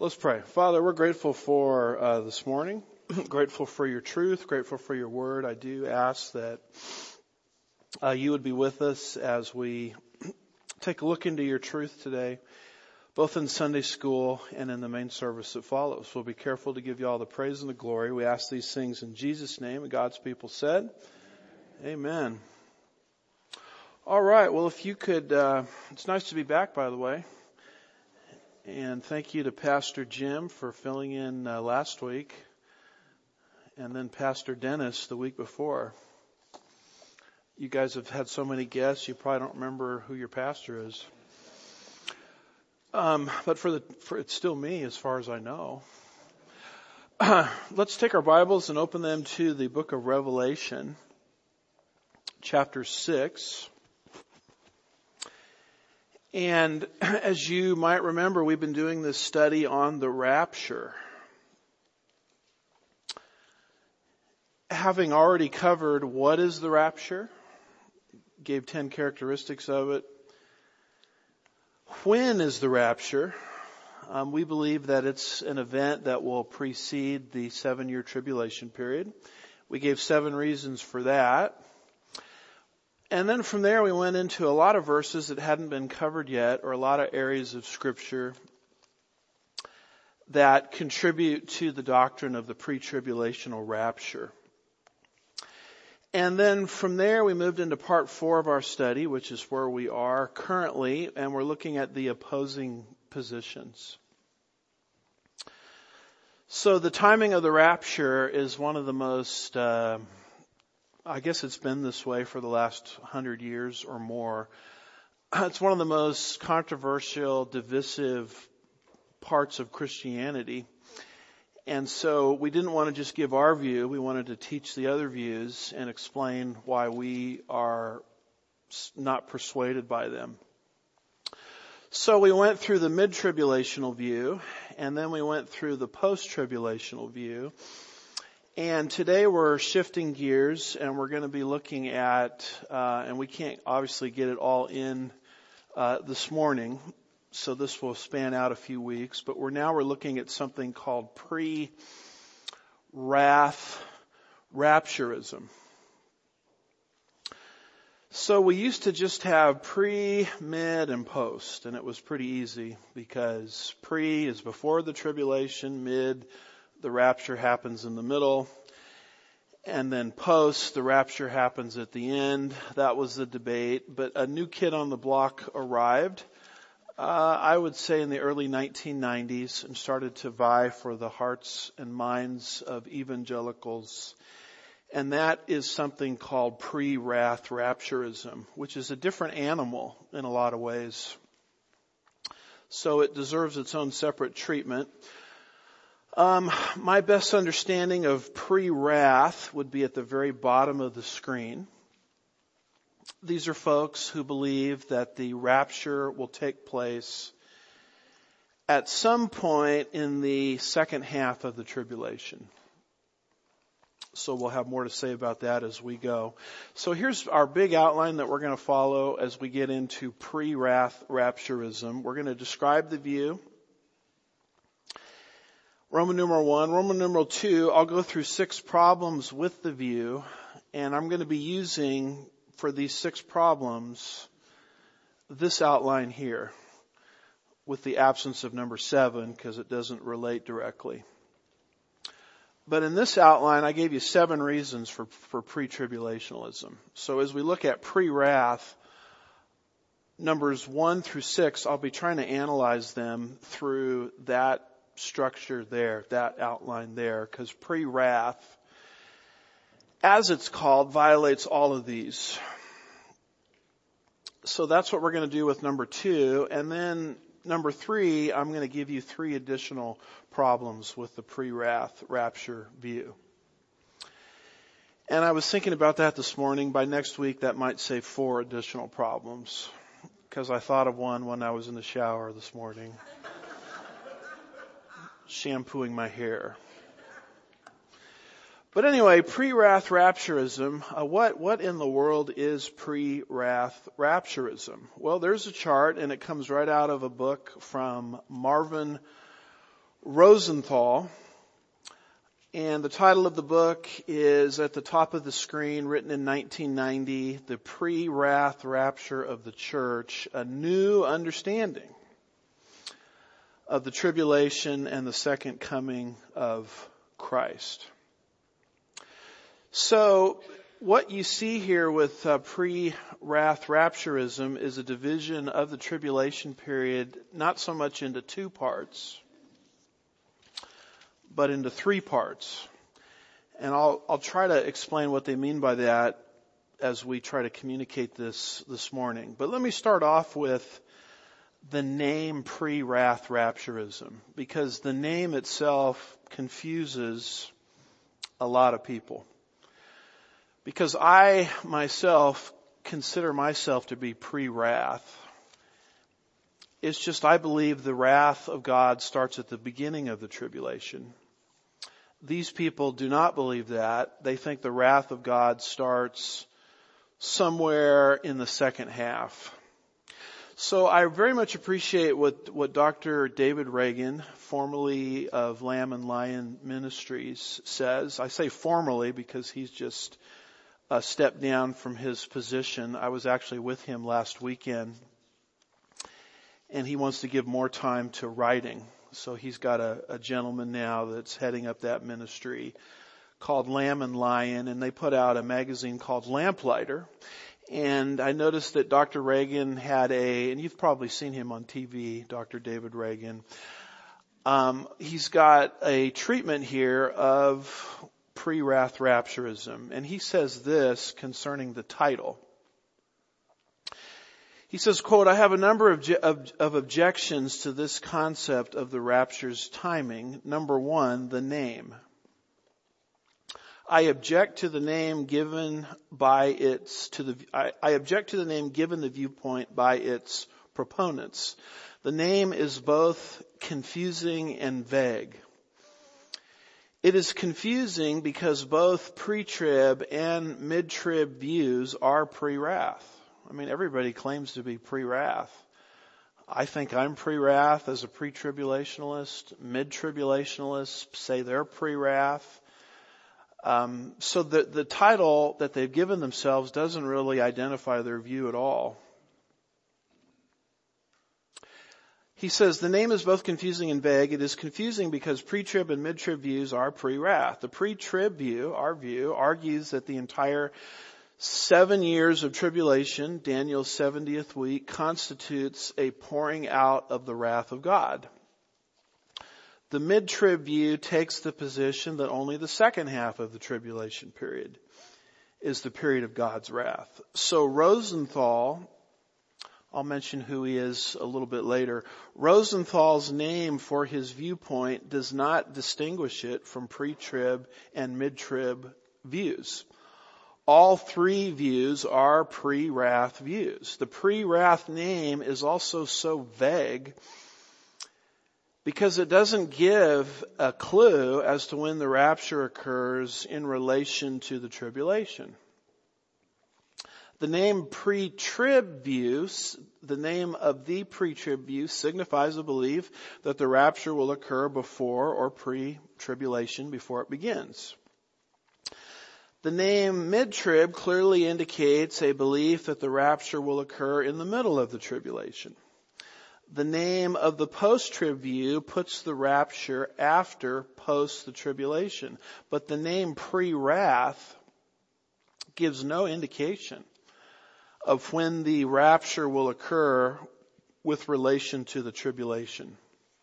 Let's pray. Father, we're grateful for this morning, grateful for your truth, grateful for your word. I do ask that you would be with us as we take a look into your truth today, both in Sunday school and in the main service that follows. We'll be careful to give you all the praise and the glory. We ask these things in Jesus' name, and God's people said, Amen. All right, well, if you could, it's nice to be back, by the way. And thank you to Pastor Jim for filling in last week, and then Pastor Dennis the week before. You guys have had so many guests, you probably don't remember who your pastor is. But for it's still me as far as I know. Let's take our Bibles and open them to the book of Revelation, chapter 6. And as you might remember, we've been doing this study on the rapture. Having already covered what is the rapture, gave 10 characteristics of it. When is the rapture? We believe that it's an event that will precede the 7-year tribulation period. We gave 7 reasons for that. And then from there we went into a lot of verses that hadn't been covered yet, or a lot of areas of Scripture that contribute to the doctrine of the pre-tribulational rapture. And then from there we moved into part 4 of our study, which is where we are currently, and we're looking at the opposing positions. So the timing of the rapture is one of the most I guess it's been this way for the last 100 years or more. It's one of the most controversial, divisive parts of Christianity. And so we didn't want to just give our view. We wanted to teach the other views and explain why we are not persuaded by them. So we went through the mid-tribulational view, and then we went through the post-tribulational view. And today we're shifting gears, and we're going to be looking at, and we can't obviously get it all in this morning, so this will span out a few weeks, but we're looking at something called pre-wrath rapturism. So we used to just have pre, mid, and post, and it was pretty easy because pre is before the tribulation, mid, the rapture happens in the middle, and then post, the rapture happens at the end. That was the debate, but a new kid on the block arrived, I would say in the early 1990s, and started to vie for the hearts and minds of evangelicals. And that is something called pre-wrath rapturism, which is a different animal in a lot of ways. So it deserves its own separate treatment. My best understanding of pre-wrath would be at the very bottom of the screen. These are folks who believe that the rapture will take place at some point in the second half of the tribulation. So we'll have more to say about that as we go. So here's our big outline that we're going to follow as we get into pre-wrath rapturism. We're going to describe the view. Roman numeral 1. Roman numeral 2, I'll go through 6 problems with the view, and I'm going to be using, for these 6 problems, this outline here, with the absence of number 7, because it doesn't relate directly. But in this outline, I gave you 7 reasons for pre-tribulationalism. So as we look at pre-wrath, numbers 1 through 6, I'll be trying to analyze them through that structure there, that outline there, because pre-wrath, as it's called, violates all of these. So that's what we're going to do with number 2. And then number 3, I'm going to give you 3 additional problems with the pre-wrath rapture view. And I was thinking about that this morning. By next week, that might say 4 additional problems, because I thought of one when I was in the shower this morning. Shampooing my hair. But anyway, pre-wrath rapturism, what in the world is pre-wrath rapturism? Well, there's a chart, and it comes right out of a book from Marvin Rosenthal. And the title of the book is at the top of the screen, written in 1990, The Pre-Wrath Rapture of the Church, a New Understanding of the Tribulation and the Second Coming of Christ. So, what you see here with pre-wrath rapturism is a division of the tribulation period, not so much into two parts, but into three parts. And I'll try to explain what they mean by that as we try to communicate this morning. But let me start off with the name pre-wrath rapturism, because the name itself confuses a lot of people. Because I myself consider myself to be pre-wrath. It's just I believe the wrath of God starts at the beginning of the tribulation. These people do not believe that. They think the wrath of God starts somewhere in the second half. So I very much appreciate what Dr. David Reagan, formerly of Lamb and Lion Ministries, says. I say formerly because he's just stepped down from his position. I was actually with him last weekend, and he wants to give more time to writing. So he's got a gentleman now that's heading up that ministry called Lamb and Lion, and they put out a magazine called Lamplighter. And I noticed that Dr. Reagan had and you've probably seen him on TV, Dr. David Reagan. He's got a treatment here of pre-wrath rapturism. And he says this concerning the title. He says, quote, I have a number of objections to this concept of the rapture's timing. Number one, the name. I object to the name given the viewpoint by its proponents. The name is both confusing and vague. It is confusing because both pre-trib and mid-trib views are pre-wrath. I mean, everybody claims to be pre-wrath. I think I'm pre-wrath as a pre-tribulationalist. Mid-tribulationalists say they're pre-wrath. So the title that they've given themselves doesn't really identify their view at all. He says the name is both confusing and vague. It is confusing because pre-trib and mid-trib views are pre-wrath. The pre-trib view, our view, argues that the entire 7 years of tribulation, Daniel's 70th week, constitutes a pouring out of the wrath of God. The mid-trib view takes the position that only the second half of the tribulation period is the period of God's wrath. So Rosenthal, I'll mention who he is a little bit later. Rosenthal's name for his viewpoint does not distinguish it from pre-trib and mid-trib views. All three views are pre-wrath views. The pre-wrath name is also so vague because it doesn't give a clue as to when the rapture occurs in relation to the tribulation. The name pre-trib views, the name of the pre-trib view signifies a belief that the rapture will occur before or pre-tribulation, before it begins. The name mid-trib clearly indicates a belief that the rapture will occur in the middle of the tribulation. The name of the post-trib view puts the rapture after post the tribulation. But the name pre-wrath gives no indication of when the rapture will occur with relation to the tribulation.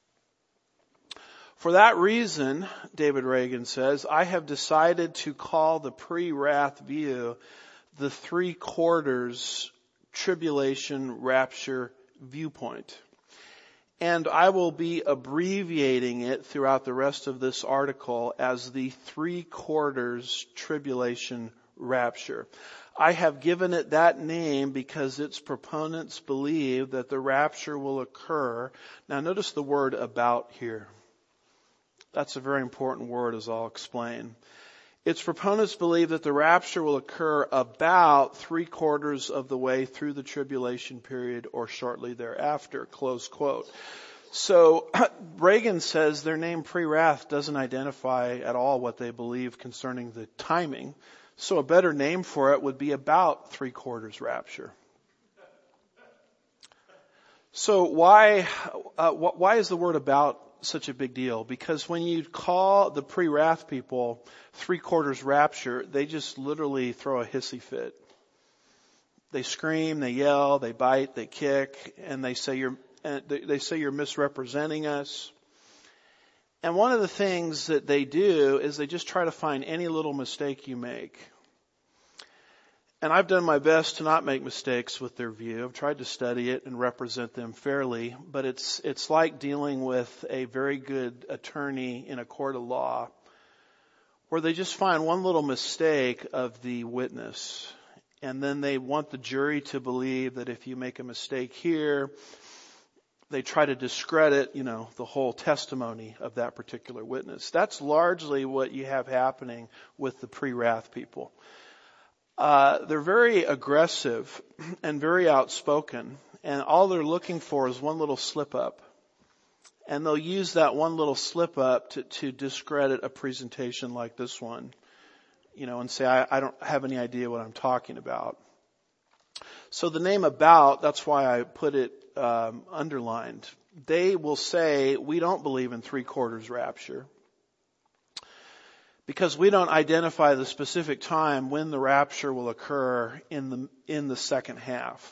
For that reason, David Reagan says, I have decided to call the pre-wrath view the 3/4 tribulation rapture viewpoint. And I will be abbreviating it throughout the rest of this article as the 3/4 tribulation rapture. I have given it that name because its proponents believe that the rapture will occur. Now notice the word about here. That's a very important word, as I'll explain. Its proponents believe that the rapture will occur about 3/4 of the way through the tribulation period or shortly thereafter, close quote. So Reagan says their name pre-wrath doesn't identify at all what they believe concerning the timing. So a better name for it would be about three-quarters rapture. So why is the word about such a big deal? Because when you call the pre-wrath people three-quarters rapture, they just literally throw a hissy fit. They scream, they yell, they bite, they kick, and they say you're misrepresenting us. And one of the things that they do is they just try to find any little mistake you make. And I've done my best to not make mistakes with their view. I've tried to study it and represent them fairly, but it's like dealing with a very good attorney in a court of law where they just find one little mistake of the witness. And then they want the jury to believe that if you make a mistake here, they try to discredit, the whole testimony of that particular witness. That's largely what you have happening with the pre-wrath people. They're very aggressive and very outspoken, and all they're looking for is one little slip up. And they'll use that one little slip up to discredit a presentation like this one, and say, I don't have any idea what I'm talking about. So the name about, that's why I put it underlined. They will say, we don't believe in three-quarters rapture, because we don't identify the specific time when the rapture will occur in the second half.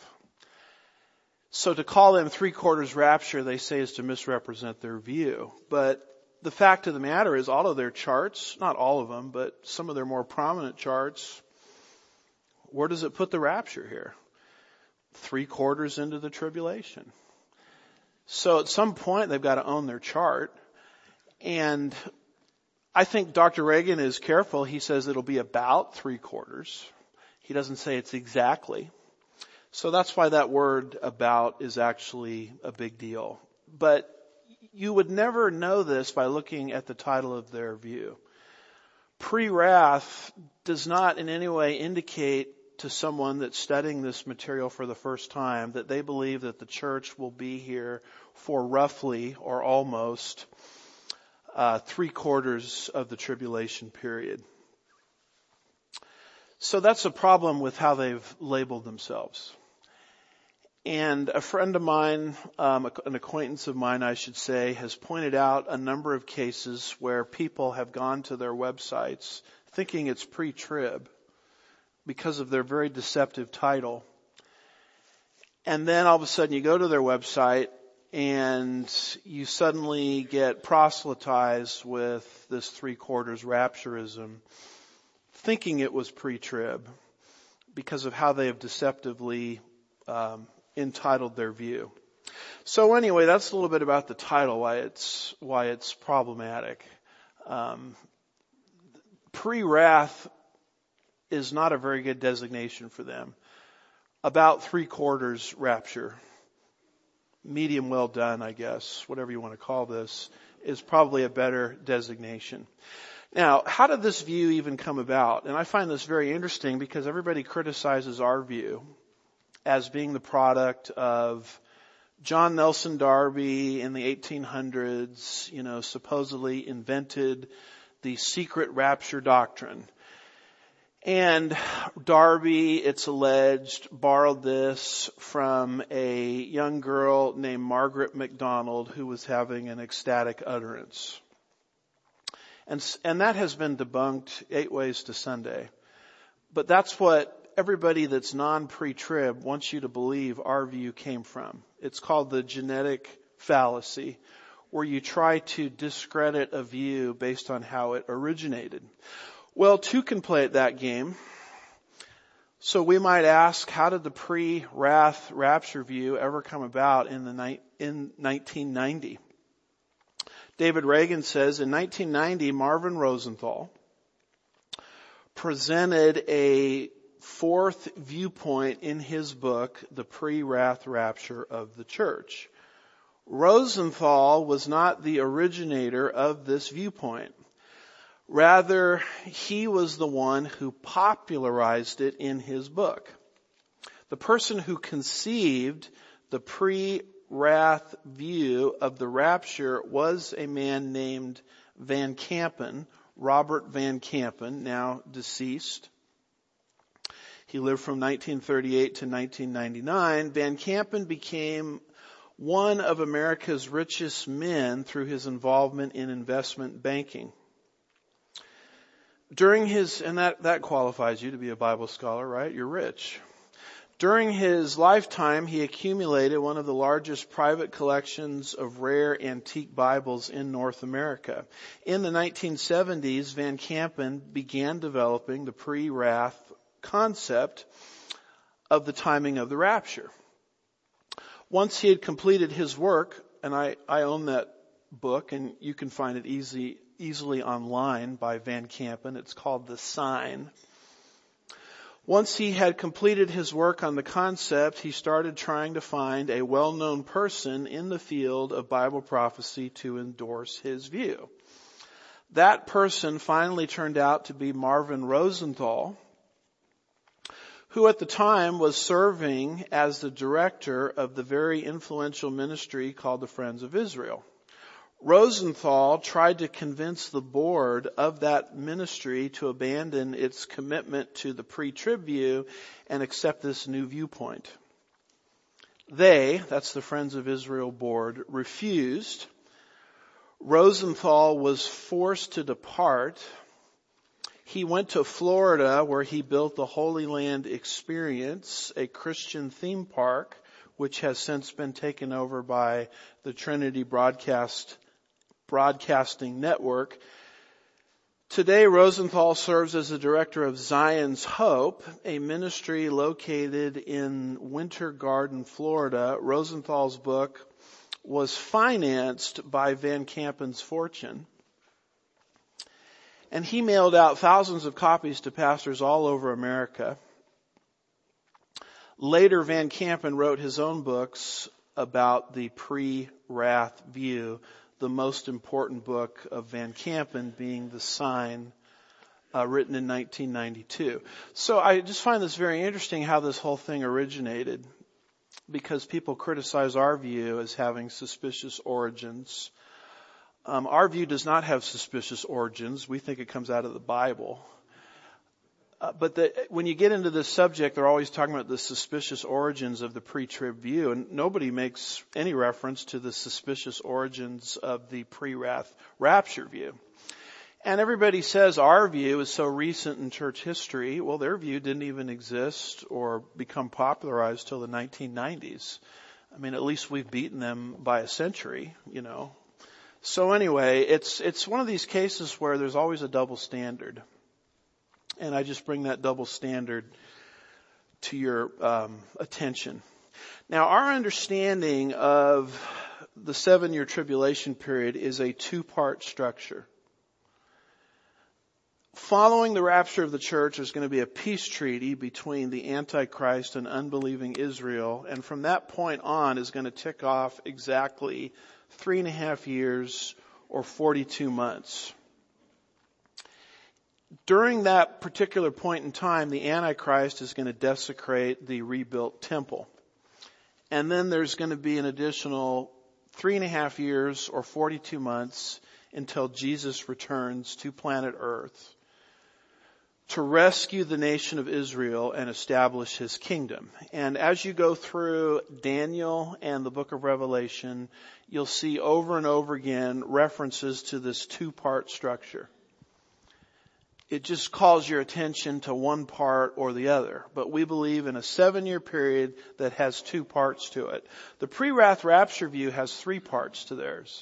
So to call them three-quarters rapture, they say, is to misrepresent their view. But the fact of the matter is, all of their charts, not all of them, but some of their more prominent charts, where does it put the rapture here? 3/4 into the tribulation. So at some point, they've got to own their chart. And I think Dr. Reagan is careful. He says it'll be about 3/4. He doesn't say it's exactly. So that's why that word about is actually a big deal. But you would never know this by looking at the title of their view. Pre-wrath does not in any way indicate to someone that's studying this material for the first time that they believe that the church will be here for roughly or almost 3/4 of the tribulation period. So that's a problem with how they've labeled themselves. And a friend of mine, an acquaintance of mine, I should say, has pointed out a number of cases where people have gone to their websites thinking it's pre-trib because of their very deceptive title. And then all of a sudden you go to their website and you suddenly get proselytized with this 3/4 rapturism, thinking it was pre-trib because of how they have deceptively entitled their view. So anyway, that's a little bit about the title, why it's problematic. Pre-wrath is not a very good designation for them. About 3/4 rapture, medium well done, I guess, whatever you want to call this, is probably a better designation. Now, how did this view even come about? And I find this very interesting because everybody criticizes our view as being the product of John Nelson Darby in the 1800s, supposedly invented the secret rapture doctrine. And Darby, it's alleged, borrowed this from a young girl named Margaret MacDonald who was having an ecstatic utterance. And that has been debunked 8 ways to Sunday. But that's what everybody that's non-pre-trib wants you to believe our view came from. It's called the genetic fallacy, where you try to discredit a view based on how it originated. Well, two can play at that game. So we might ask, how did the pre-wrath rapture view ever come about in 1990? David Reagan says in 1990, Marvin Rosenthal presented a fourth viewpoint in his book, The Pre-Wrath Rapture of the Church. Rosenthal was not the originator of this viewpoint. Rather, he was the one who popularized it in his book. The person who conceived the pre-wrath pre-wrath view of the rapture was a man named Van Kampen, Robert Van Kampen, now deceased. He lived from 1938 to 1999. Van Kampen became one of America's richest men through his involvement in investment banking. And that qualifies you to be a Bible scholar, right? You're rich. During his lifetime, he accumulated one of the largest private collections of rare antique Bibles in North America. In the 1970s, Van Kampen began developing the pre-wrath concept of the timing of the rapture. Once he had completed his work, and I own that book, and you can find it easily online by Van Kampen. It's called The Sign. Once he had completed his work on the concept, he started trying to find a well-known person in the field of Bible prophecy to endorse his view. That person finally turned out to be Marvin Rosenthal, who at the time was serving as the director of the very influential ministry called the Friends of Israel. Rosenthal tried to convince the board of that ministry to abandon its commitment to the pre-trib view and accept this new viewpoint. That's the Friends of Israel board, refused. Rosenthal was forced to depart. He went to Florida, where he built the Holy Land Experience, a Christian theme park, which has since been taken over by the Trinity Broadcasting Network. Today, Rosenthal serves as the director of Zion's Hope, a ministry located in Winter Garden, Florida. Rosenthal's book was financed by Van Kampen's fortune. And he mailed out thousands of copies to pastors all over America. Later, Van Kampen wrote his own books about the pre-wrath view, the most important book of Van Kampen being The Sign, written in 1992. So I just find this very interesting how this whole thing originated, because people criticize our view as having suspicious origins. Our view does not have suspicious origins. We think it comes out of the Bible. But when you get into this subject, they're always talking about the suspicious origins of the pre-trib view, and nobody makes any reference to the suspicious origins of the pre-wrath rapture view. And everybody says our view is so recent in church history. Well, their view didn't even exist or become popularized till the 1990s. I mean, at least we've beaten them by a century, So anyway, it's one of these cases where there's always a double standard. And I just bring that double standard to your attention. Now, our understanding of the 7-year tribulation period is a 2-part structure. Following the rapture of the church, there's going to be a peace treaty between the Antichrist and unbelieving Israel. And from that point on is going to tick off exactly 3.5 years or 42 months. During that particular point in time, the Antichrist is going to desecrate the rebuilt temple. And then there's going to be an additional 3.5 years or 42 months until Jesus returns to planet Earth to rescue the nation of Israel and establish his kingdom. And as you go through Daniel and the book of Revelation, you'll see over and over again references to this 2-part structure. It just calls your attention to one part or the other. But we believe in a 7-year period that has 2 parts to it. The pre-wrath rapture view has 3 parts to theirs.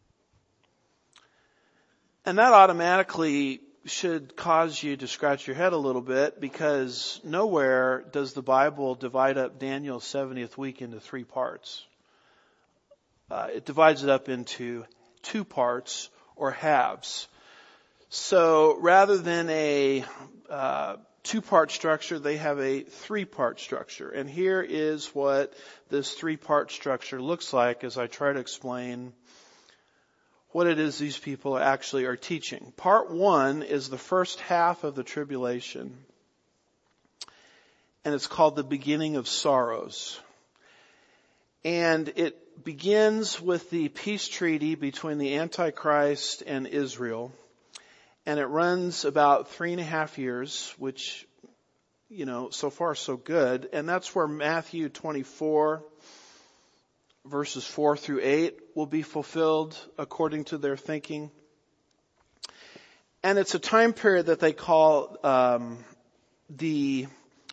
And that automatically should cause you to scratch your head a little bit, because nowhere does the Bible divide up Daniel's 70th week into 3 parts. It divides it up into 2 parts or halves. So rather than a 2-part structure, they have a 3-part structure. And here is what this 3-part structure looks like as I try to explain what it is these people actually are teaching. Part 1 is the first half of the tribulation, and it's called the beginning of sorrows. And it begins with the peace treaty between the Antichrist and Israel. And it runs about 3.5 years, which, so far so good. And that's where Matthew 24, verses 4 through 8 will be fulfilled according to their thinking. And it's a time period that they call the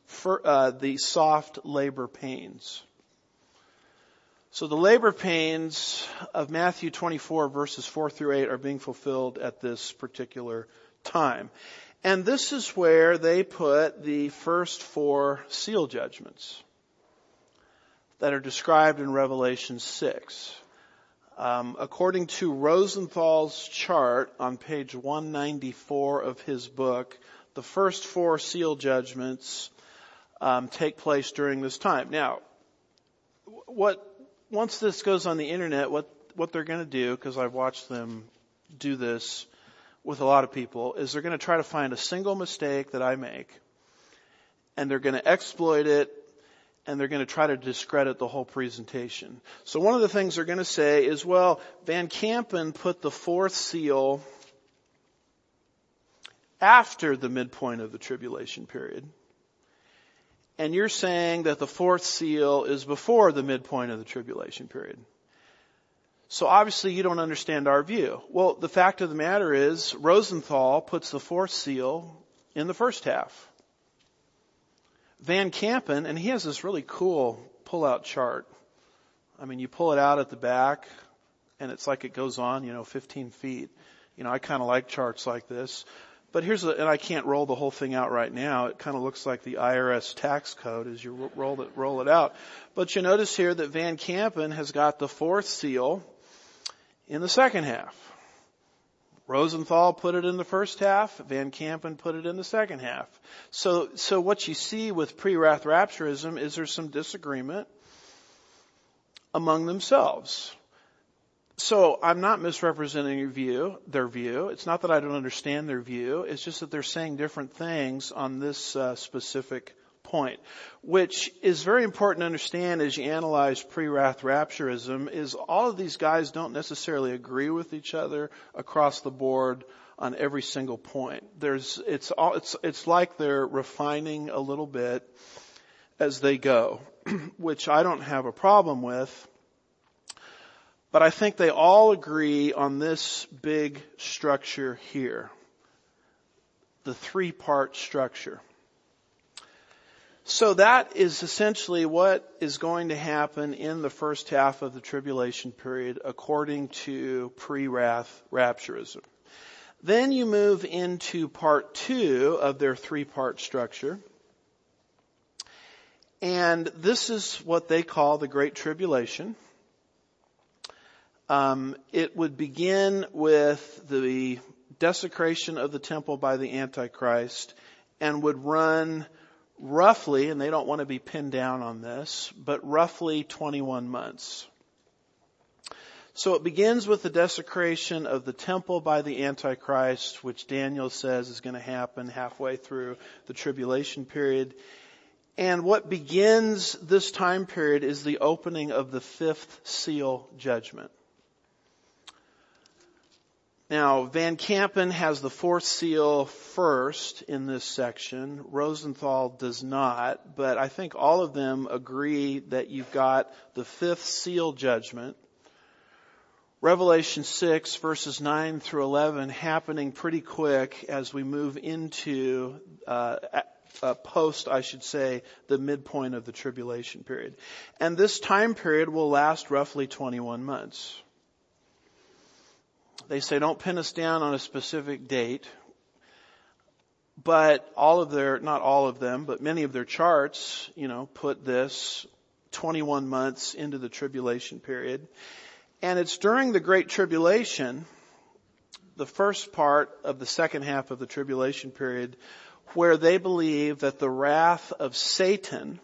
soft labor pains. So the labor pains of Matthew 24 verses 4 through 8 are being fulfilled at this particular time. And this is where they put the first 4 seal judgments that are described in Revelation 6. According to Rosenthal's chart on page 194 of his book, the first 4 seal judgments take place during this time. Now, once this goes on the internet, what they're going to do, because I've watched them do this with a lot of people, is they're going to try to find a single mistake that I make, and they're going to exploit it, and they're going to try to discredit the whole presentation. So one of the things they're going to say is, well, Van Kampen put the 4th seal after the midpoint of the tribulation period. And you're saying that the 4th seal is before the midpoint of the tribulation period. So obviously you don't understand our view. Well, the fact of the matter is, Rosenthal puts the 4th seal in the first half. Van Kampen, and he has this really cool pull-out chart. I mean, you pull it out at the back, and it's like it goes on, 15 feet. I kind of like charts like this. But and I can't roll the whole thing out right now. It kind of looks like the IRS tax code as you roll it out. But you notice here that Van Kampen has got the 4th seal in the second half. Rosenthal put it in the first half. Van Kampen put it in the second half. So what you see with pre-wrath rapturism is there's some disagreement among themselves. So I'm not misrepresenting their view. It's not that I don't understand their view. It's just that they're saying different things on this specific point, which is very important to understand as you analyze pre-wrath rapturism, is all of these guys don't necessarily agree with each other across the board on every single point. It's like they're refining a little bit as they go, which I don't have a problem with. But I think they all agree on this big structure here. The 3-part structure. So that is essentially what is going to happen in the first half of the tribulation period according to pre-wrath rapturism. Then you move into part 2 of their 3-part structure. And this is what they call the Great Tribulation. It would begin with the desecration of the temple by the Antichrist and would run roughly, and they don't want to be pinned down on this, but roughly 21 months. So it begins with the desecration of the temple by the Antichrist, which Daniel says is going to happen halfway through the tribulation period. And what begins this time period is the opening of the 5th seal judgment. Now, Van Kampen has the 4th seal first in this section. Rosenthal does not, but I think all of them agree that you've got the 5th seal judgment. Revelation 6 verses 9 through 11 happening pretty quick as we move into the midpoint of the tribulation period. And this time period will last roughly 21 months. They say don't pin us down on a specific date, but not all of them, but many of their charts, put this 21 months into the tribulation period. And it's during the Great Tribulation, the first part of the second half of the tribulation period, where they believe that the wrath of Satan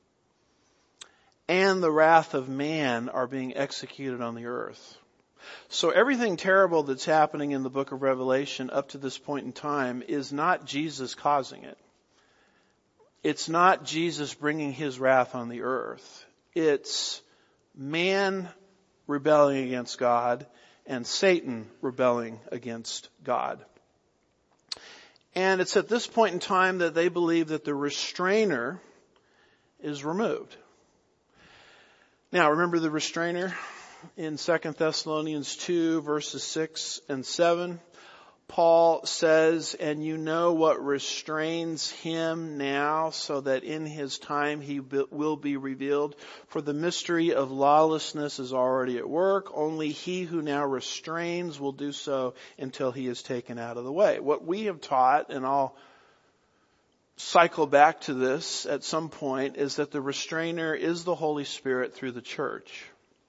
and the wrath of man are being executed on the earth. So everything terrible that's happening in the book of Revelation up to this point in time is not Jesus causing it. It's not Jesus bringing his wrath on the earth. It's man rebelling against God and Satan rebelling against God. And it's at this point in time that they believe that the restrainer is removed. Now, remember the restrainer in 2 Thessalonians 2 verses 6 and 7. Paul says, and you know what restrains him now, so that in his time he will be revealed. For the mystery of lawlessness is already at work. Only he who now restrains will do so until he is taken out of the way. What we have taught, and I'll cycle back to this at some point, is that the restrainer is the Holy Spirit through the church.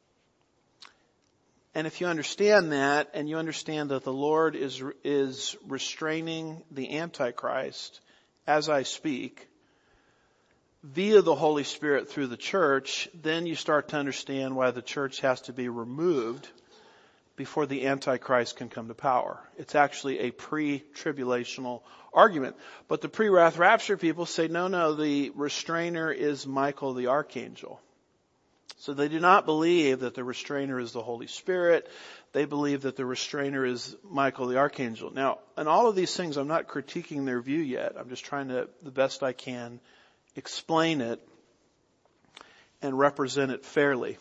And if you understand that, and you understand that the Lord is restraining the Antichrist as I speak, via the Holy Spirit through the church, then you start to understand why the church has to be removed before the Antichrist can come to power. It's actually a pre-tribulational argument. But the pre-wrath rapture people say, no, the restrainer is Michael the Archangel. So they do not believe that the restrainer is the Holy Spirit. They believe that the restrainer is Michael the Archangel. Now, in all of these things, I'm not critiquing their view yet. I'm just trying to, the best I can, explain it and represent it fairly.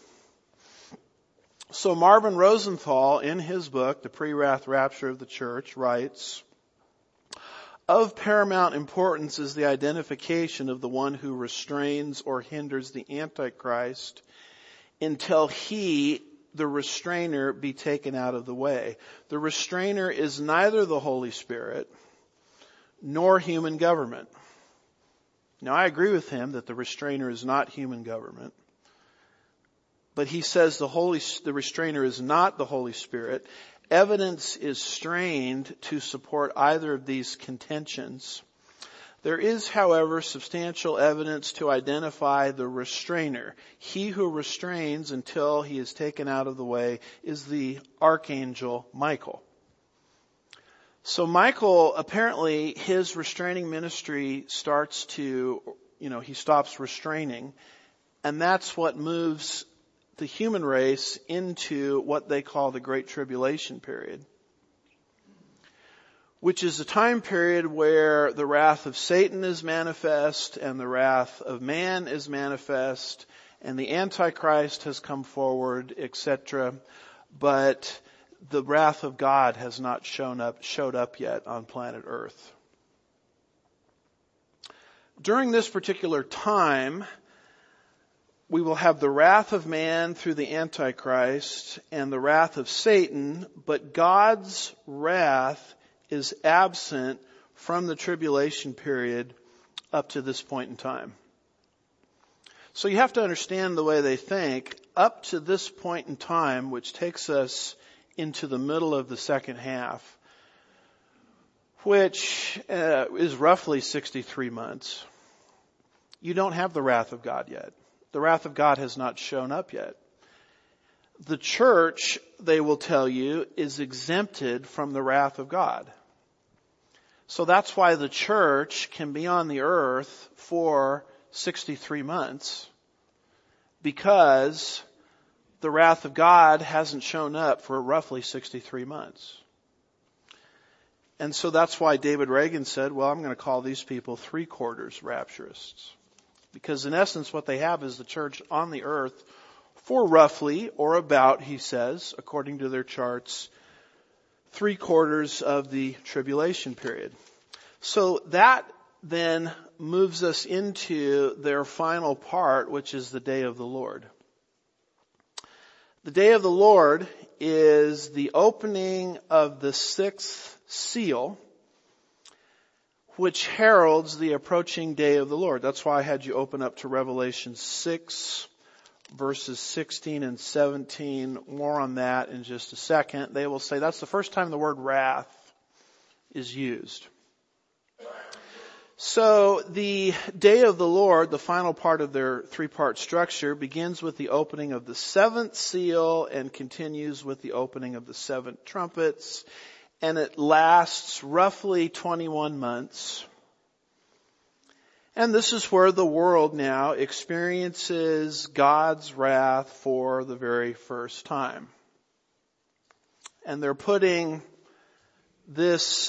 So Marvin Rosenthal, in his book, The Pre-Wrath Rapture of the Church, writes, of paramount importance is the identification of the one who restrains or hinders the Antichrist until he, the restrainer, be taken out of the way. The restrainer is neither the Holy Spirit nor human government. Now, I agree with him that the restrainer is not human government. But he says the restrainer is not the Holy Spirit. Evidence is strained to support either of these contentions. There is, however, substantial evidence to identify the restrainer. He who restrains until he is taken out of the way is the Archangel Michael. So Michael, apparently, his restraining ministry starts to, he stops restraining. And that's what moves the human race into what they call the Great Tribulation period, which is a time period where the wrath of Satan is manifest and the wrath of man is manifest and the Antichrist has come forward, etc. But the wrath of God has not showed up yet on planet Earth. During this particular time, we will have the wrath of man through the Antichrist and the wrath of Satan, but God's wrath is absent from the tribulation period up to this point in time. So you have to understand the way they think. Up to this point in time, which takes us into the middle of the second half, which is roughly 63 months, you don't have the wrath of God yet. The wrath of God has not shown up yet. The church, they will tell you, is exempted from the wrath of God. So that's why the church can be on the earth for 63 months, because the wrath of God hasn't shown up for roughly 63 months. And so that's why David Reagan said, well, I'm going to call these people three-quarters rapturists. Because in essence, what they have is the church on the earth for roughly, or about, he says, according to their charts, 3/4 of the tribulation period. So that then moves us into their final part, which is the day of the Lord. The day of the Lord is the opening of the sixth seal, which heralds the approaching day of the Lord. That's why I had you open up to Revelation 6, verses 16 and 17. More on that in just a second. They will say that's the first time the word wrath is used. So the day of the Lord, the final part of their three-part structure, begins with the opening of the seventh seal and continues with the opening of the seven trumpets. And it lasts roughly 21 months. And this is where the world now experiences God's wrath for the very first time. And they're putting this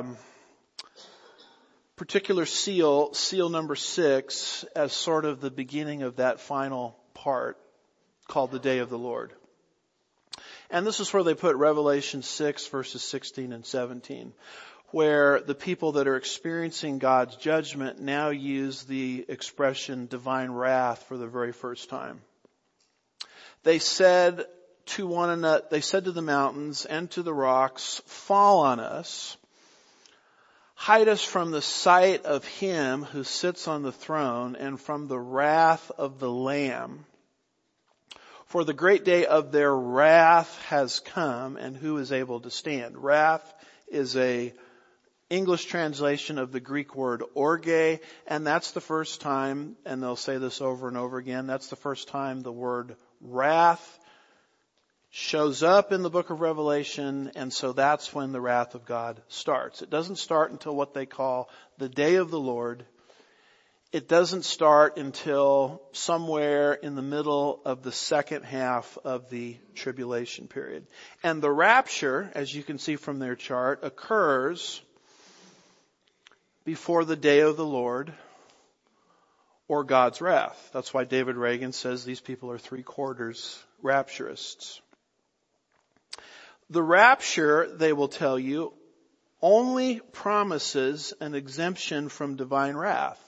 particular seal number 6, as sort of the beginning of that final part called the Day of the Lord. And this is where they put Revelation 6 verses 16 and 17, where the people that are experiencing God's judgment now use the expression divine wrath for the very first time. They said to one another, they said to the mountains and to the rocks, fall on us, hide us from the sight of him who sits on the throne and from the wrath of the Lamb. For the great day of their wrath has come, and who is able to stand? Wrath is a English translation of the Greek word orge, and that's the first time, and they'll say this over and over again, that's the first time the word wrath shows up in the book of Revelation, and so that's when the wrath of God starts. It doesn't start until what they call the Day of the Lord. It doesn't start until somewhere in the middle of the second half of the tribulation period. And the rapture, as you can see from their chart, occurs before the Day of the Lord or God's wrath. That's why David Reagan says these people are 3/4 rapturists. The rapture, they will tell you, only promises an exemption from divine wrath,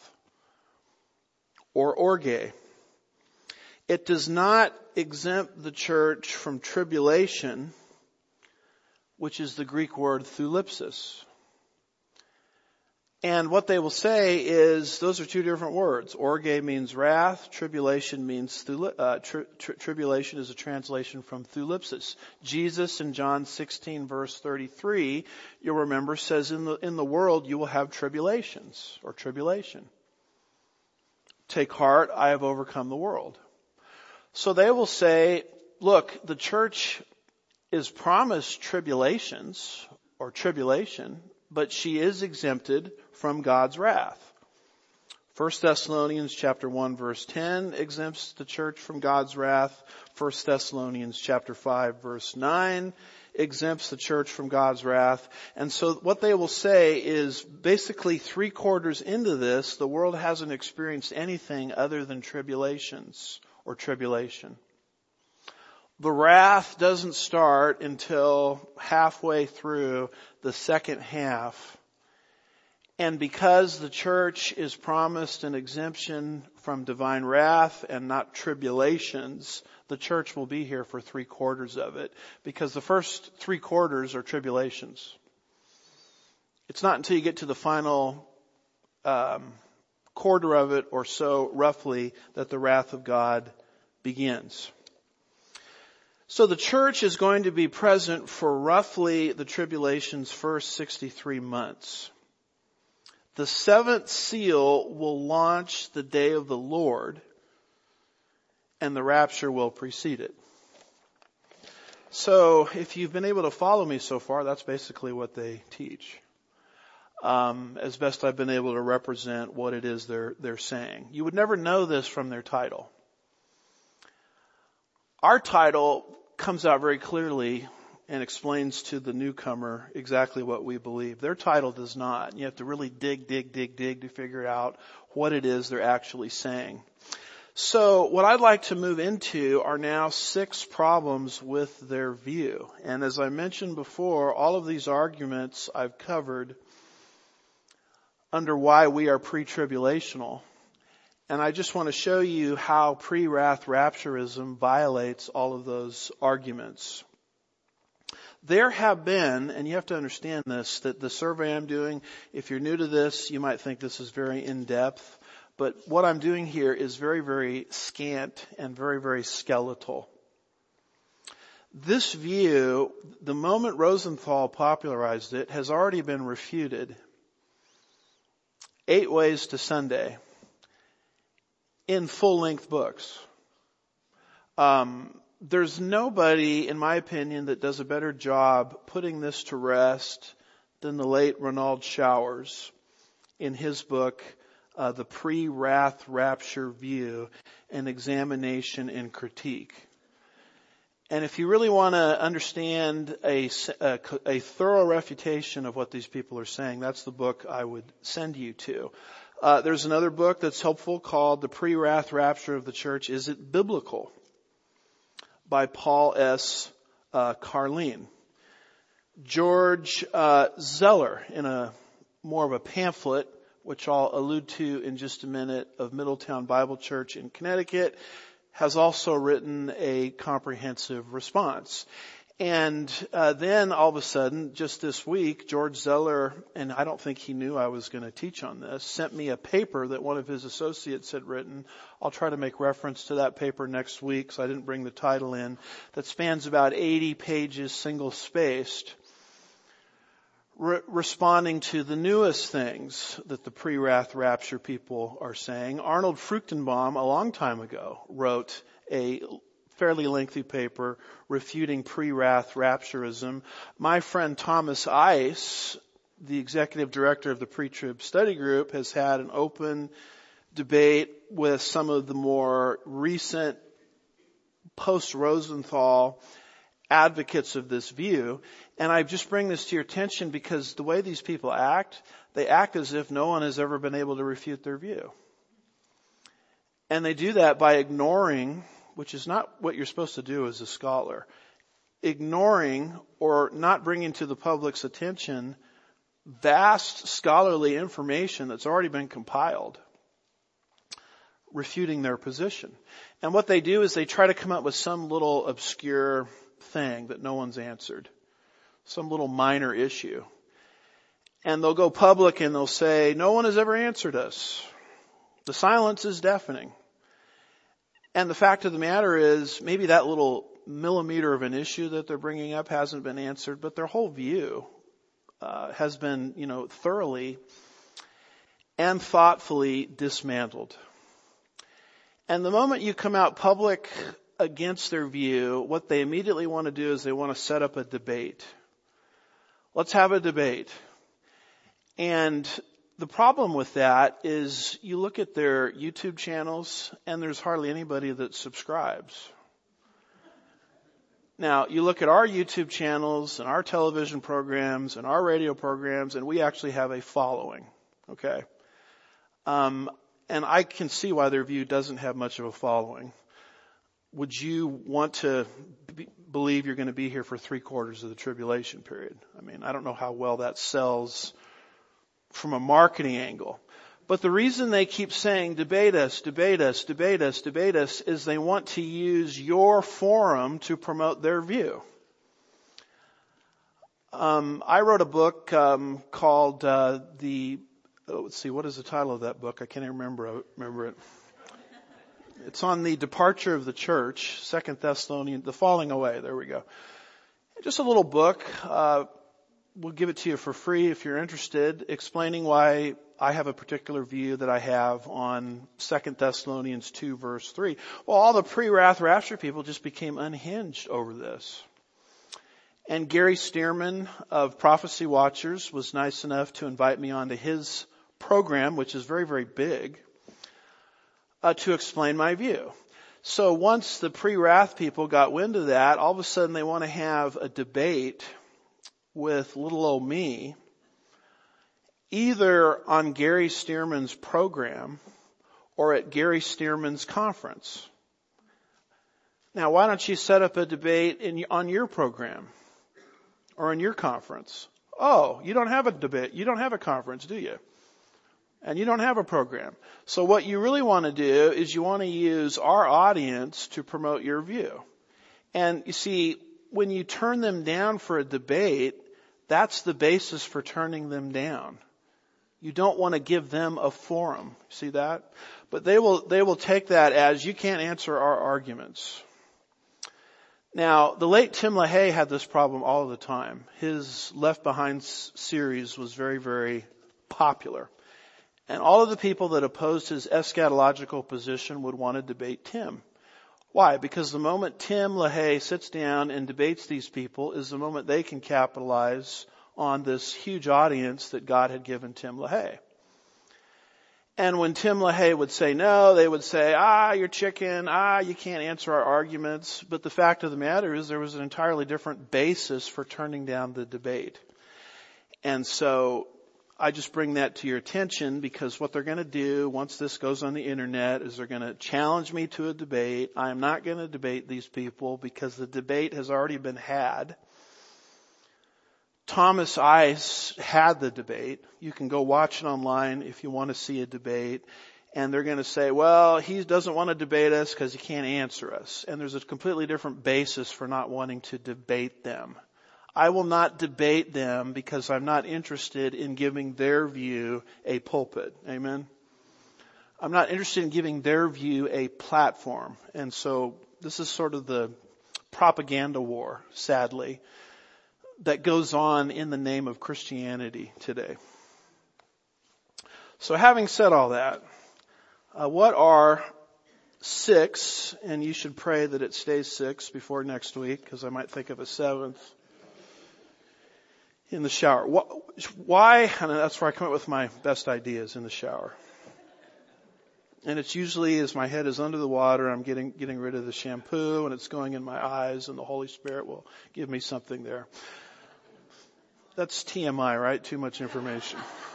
or orge. It does not exempt the church from tribulation, which is the Greek word thlipsis. And what they will say is, those are two different words. Orge means wrath. Tribulation means tribulation is a translation from thlipsis. Jesus in John 16 verse 33, you'll remember, says in the world you will have tribulations or tribulation. Take heart, I have overcome the world. So they will say, look, the church is promised tribulations or tribulation, but she is exempted from God's wrath. 1 Thessalonians chapter 1 verse 10 exempts the church from God's wrath. 1 Thessalonians chapter 5 verse 9 exempts the church from God's wrath. And so what they will say is basically 3/4 into this, the world hasn't experienced anything other than tribulations or tribulation. The wrath doesn't start until halfway through the second half. And because the church is promised an exemption from divine wrath and not tribulations, the church will be here for 3/4 of it, because the first 3/4 are tribulations. It's not until you get to the final quarter of it or so, roughly, that the wrath of God begins. So the church is going to be present for roughly the tribulation's first 63 months. The seventh seal will launch the Day of the Lord, and the rapture will precede it. So if you've been able to follow me so far, that's basically what they teach. As best I've been able to represent what it is they're saying. You would never know this from their title. Our title comes out very clearly and explains to the newcomer exactly what we believe. Their title does not. You have to really dig to figure out what it is they're actually saying. So what I'd like to move into are now 6 problems with their view. And as I mentioned before, all of these arguments I've covered under why we are pre-tribulational. And I just want to show you how pre-wrath rapturism violates all of those arguments. There have been, and you have to understand this, that the survey I'm doing, if you're new to this, you might think this is very in-depth. But what I'm doing here is very, very scant and very, very skeletal. This view, the moment Rosenthal popularized it, has already been refuted. 8 Ways to Sunday. In full-length books. There's nobody, in my opinion, that does a better job putting this to rest than the late Ronald Showers in his book, the pre-wrath rapture view, an examination and critique. And if you really want to understand a thorough refutation of what these people are saying, that's the book I would send you to. There's another book that's helpful called The Pre-Wrath Rapture of the Church, Is It Biblical? By Paul S. Carlin. George Zeller, in a more of a pamphlet, which I'll allude to in just a minute, of Middletown Bible Church in Connecticut, has also written a comprehensive response. And then all of a sudden, just this week, George Zeller, and I don't think he knew I was going to teach on this, sent me a paper that one of his associates had written. I'll try to make reference to that paper next week, so I didn't bring the title in, that spans about 80 pages, single-spaced, responding to the newest things that the pre-wrath rapture people are saying. Arnold Fruchtenbaum, a long time ago, wrote a fairly lengthy paper refuting pre-wrath rapturism. My friend Thomas Ice, the executive director of the Pre-Trib Study Group, has had an open debate with some of the more recent post-Rosenthal advocates of this view. And I just bring this to your attention because the way these people act, they act as if no one has ever been able to refute their view. And they do that by ignoring, which is not what you're supposed to do as a scholar, ignoring or not bringing to the public's attention vast scholarly information that's already been compiled, refuting their position. And what they do is they try to come up with some little obscure thing that no one's answered, some little minor issue. And they'll go public and they'll say, no one has ever answered us. The silence is deafening. And the fact of the matter is, maybe that little millimeter of an issue that they're bringing up hasn't been answered, but their whole view has been, thoroughly and thoughtfully dismantled. And the moment you come out public against their view, what they immediately want to do is they want to set up a debate. Let's have a debate. And the problem with that is you look at their YouTube channels and there's hardly anybody that subscribes. Now, you look at our YouTube channels and our television programs and our radio programs, and we actually have a following, okay? And I can see why their view doesn't have much of a following. Would you want to believe you're going to be here for 3/4 of the tribulation period? I mean, I don't know how well that sells from a marketing angle. But the reason they keep saying, debate us, debate us, debate us, debate us, is they want to use your forum to promote their view. I wrote a book called let's see, what is the title of that book? I can't even remember it. It's on the departure of the church, 2 Thessalonians, the falling away. There we go. Just a little book. We'll give it to you for free if you're interested, explaining why I have a particular view that I have on 2 Thessalonians 2 verse 3. Well, all the pre-wrath rapture people just became unhinged over this. And Gary Stearman of Prophecy Watchers was nice enough to invite me onto his program, which is very, very big, to explain my view. So once the pre-wrath people got wind of that, all of a sudden they want to have a debate with little old me, either on Gary Stearman's program or at Gary Stearman's conference. Now, why don't you set up a debate on your program or in your conference? Oh, you don't have a debate. You don't have a conference, do you? And you don't have a program. So what you really want to do is you want to use our audience to promote your view. And you see, when you turn them down for a debate, that's the basis for turning them down. You don't want to give them a forum. See that? But they will take that as you can't answer our arguments. Now, the late Tim LaHaye had this problem all the time. His Left Behind series was very, very popular. And all of the people that opposed his eschatological position would want to debate Tim. Why? Because the moment Tim LaHaye sits down and debates these people is the moment they can capitalize on this huge audience that God had given Tim LaHaye. And when Tim LaHaye would say no, they would say, you're chicken, you can't answer our arguments. But the fact of the matter is there was an entirely different basis for turning down the debate. And so I just bring that to your attention because what they're going to do once this goes on the internet is they're going to challenge me to a debate. I'm not going to debate these people because the debate has already been had. Thomas Ice had the debate. You can go watch it online if you want to see a debate. And they're going to say, well, he doesn't want to debate us because he can't answer us. And there's a completely different basis for not wanting to debate them. I will not debate them because I'm not interested in giving their view a pulpit. Amen? I'm not interested in giving their view a platform. And so this is sort of the propaganda war, sadly, that goes on in the name of Christianity today. So having said all that, what are 6, and you should pray that it stays 6 before next week, because I might think of a 7th, in the shower. Why? And that's where I come up with my best ideas, in the shower. And it's usually as my head is under the water, I'm getting rid of the shampoo, and it's going in my eyes, and the Holy Spirit will give me something there. That's TMI, right? Too much information.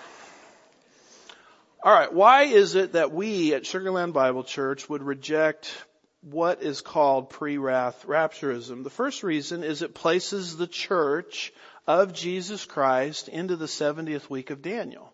All right. Why is it that we at Sugarland Bible Church would reject what is called pre-wrath rapturism? The first reason is it places the church of Jesus Christ into the 70th week of Daniel.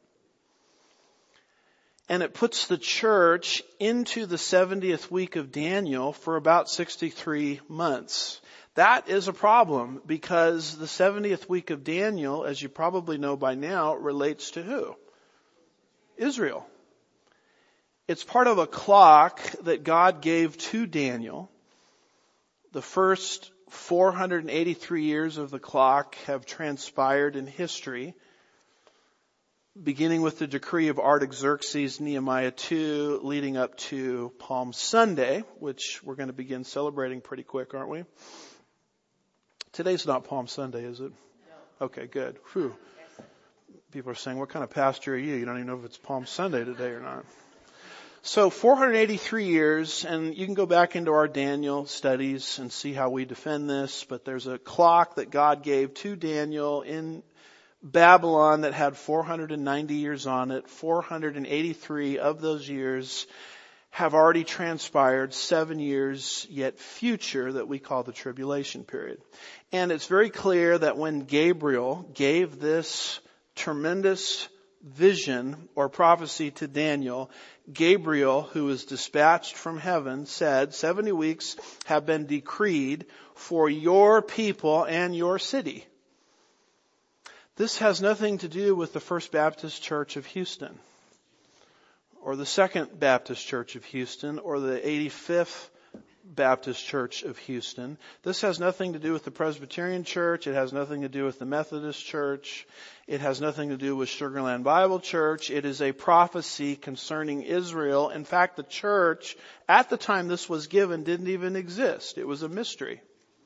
And it puts the church into the 70th week of Daniel for about 63 months. That is a problem because the 70th week of Daniel, as you probably know by now, relates to who? Israel. It's part of a clock that God gave to Daniel. The first 483 years of the clock have transpired in history, beginning with the decree of Artaxerxes, Nehemiah 2, leading up to Palm Sunday, which we're going to begin celebrating pretty quick, aren't we? Today's not Palm Sunday, is it? No. Okay, good. Whew. People are saying, what kind of pastor are you? You don't even know if it's Palm Sunday today or not. So 483 years, and you can go back into our Daniel studies and see how we defend this, but there's a clock that God gave to Daniel in Babylon that had 490 years on it. 483 of those years have already transpired, 7 years yet future that we call the tribulation period. And it's very clear that when Gabriel gave this tremendous vision or prophecy to Daniel, Gabriel, who was dispatched from heaven, said, 70 weeks have been decreed for your people and your city. This has nothing to do with the First Baptist Church of Houston, or the Second Baptist Church of Houston, or the 85th Baptist Church of Houston. This has nothing to do with the Presbyterian Church. It has nothing to do with the Methodist Church. It has nothing to do with Sugarland Bible Church. It is a prophecy concerning Israel. In fact, the church, at the time this was given, didn't even exist. It was a mystery.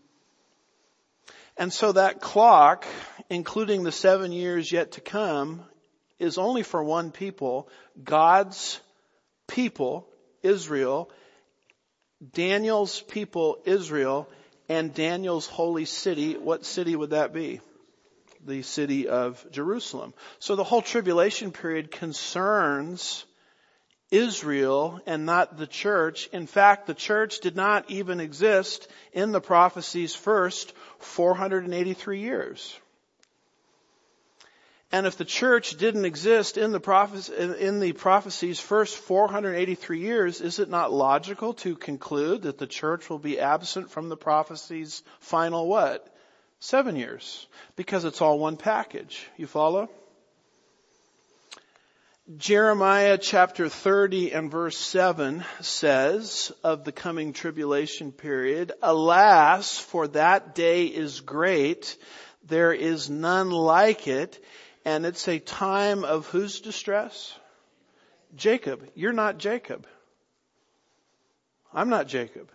And so that clock, including the 7 years yet to come, is only for one people, God's people, Israel, Daniel's people, Israel, and Daniel's holy city. What city would that be? The city of Jerusalem. So the whole tribulation period concerns Israel and not the church. In fact, the church did not even exist in the prophecy's first 483 years. And if the church didn't exist in the prophecy's first 483 years, is it not logical to conclude that the church will be absent from the prophecy's final what? 7 years. Because it's all one package. You follow? Jeremiah chapter 30 and verse 7 says of the coming tribulation period, alas, for that day is great, there is none like it. And it's a time of whose distress? Jacob. You're not Jacob. I'm not Jacob.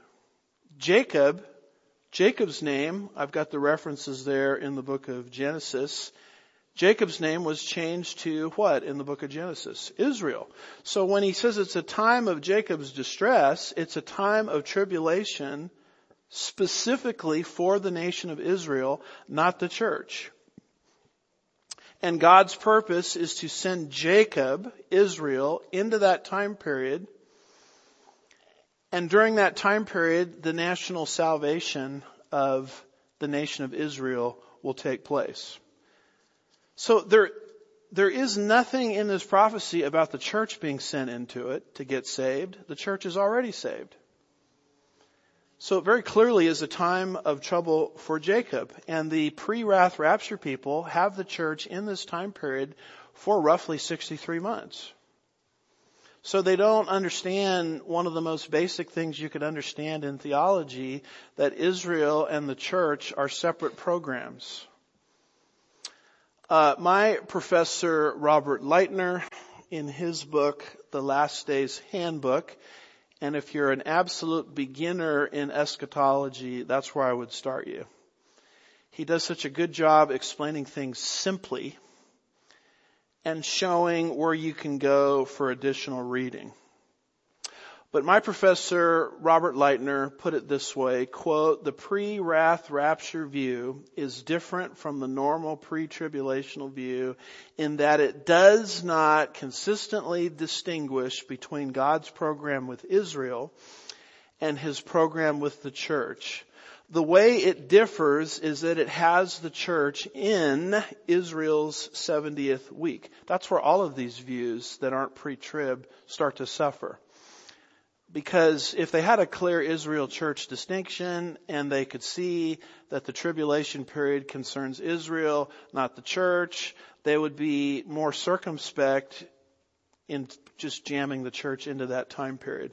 Jacob's name, I've got the references there in the book of Genesis. Jacob's name was changed to what in the book of Genesis? Israel. So when he says it's a time of Jacob's distress, it's a time of tribulation specifically for the nation of Israel, not the church. And God's purpose is to send Jacob, Israel, into that time period. And during that time period, the national salvation of the nation of Israel will take place. So there is nothing in this prophecy about the church being sent into it to get saved. The church is already saved. So it very clearly is a time of trouble for Jacob. And the pre-wrath rapture people have the church in this time period for roughly 63 months. So they don't understand one of the most basic things you could understand in theology, that Israel and the church are separate programs. My professor, Robert Leitner, in his book, The Last Days Handbook, and if you're an absolute beginner in eschatology, that's where I would start you. He does such a good job explaining things simply and showing where you can go for additional reading. But my professor, Robert Leitner, put it this way, quote, "The pre-wrath rapture view is different from the normal pre-tribulational view in that it does not consistently distinguish between God's program with Israel and his program with the church. The way it differs is that it has the church in Israel's 70th week." That's where all of these views that aren't pre-trib start to suffer. Because if they had a clear Israel church distinction and they could see that the tribulation period concerns Israel, not the church, they would be more circumspect in just jamming the church into that time period.